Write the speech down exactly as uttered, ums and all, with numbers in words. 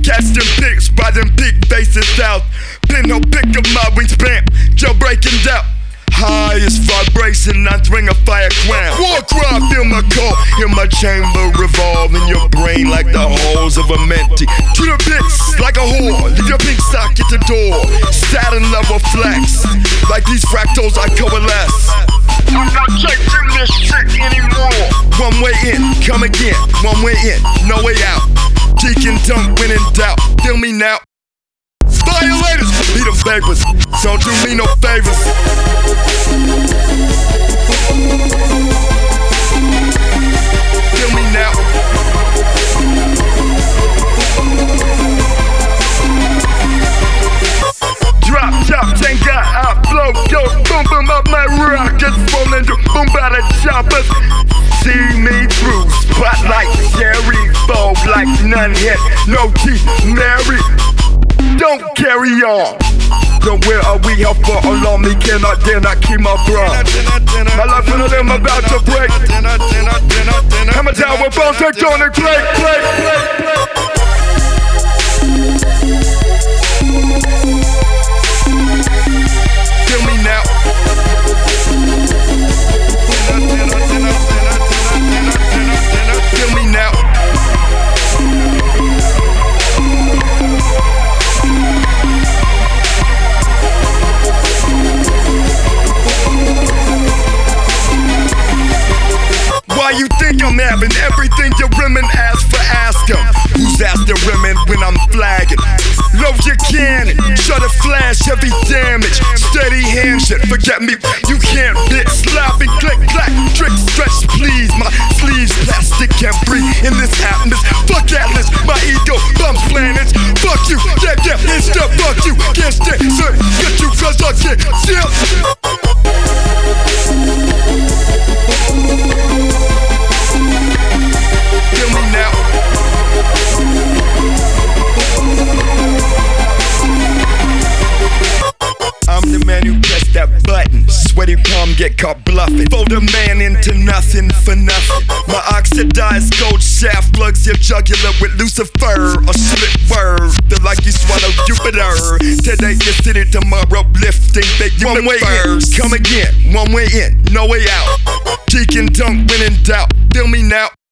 Catch them pics by them big faces out. Pinhole pick up my wingspan, Joe breaking down. Highest vibration, I bring a fire crown. War cry, feel my core, hear my chamber revolve in your brain like the holes of a mentee. To the bits, like a whore, leave your pink sock at the door. Saturn level flex, like these fractals I coalesce. I'm not chasing this shit anymore. One way in, come again, one way in, no way out. Geek and dump when in doubt, feel me now. Violators, be the favors, don't do me no favors. Feel me now. Drop top, thank God I blow, yo, boom boom up my rockets, rolling through, boom by the choppers. See me through, spotlight, Jerry, fall like none hit, no teeth, Mary. Don't carry on. So where are we here for? Along me, can I dare not keep my bra? My life in them about to break. Hammer down with bones tectonic plate, plate, plate, plate. Feel me now. Feel me now. Why you think I'm having everything your women ask for, ask them. Who's asked the women when I'm flagging? Load your cannon, shut a flash, heavy damage. Steady hand shit, forget me, you can't bit. Sloppy, click, clack, trick, stretch, please. My sleeves plastic, can't breathe in this atmosphere. Fuck Atlas, my ego bumps planets. Fuck you, yeah, yeah, it's the fuck you. Can't stand, sir, get you cause I can't chill. Feel me now. I'm the man who pressed that button. Sweaty palm get caught bluffing. Fold a man into nothing for nothing. My oxidized gold shaft plugs your jugular with Lucifer. A split word, feel like you swallowed Jupiter. Today you city, tomorrow lifting big one way in, come again, one way in, no way out. Geek and dump when in doubt, feel me now.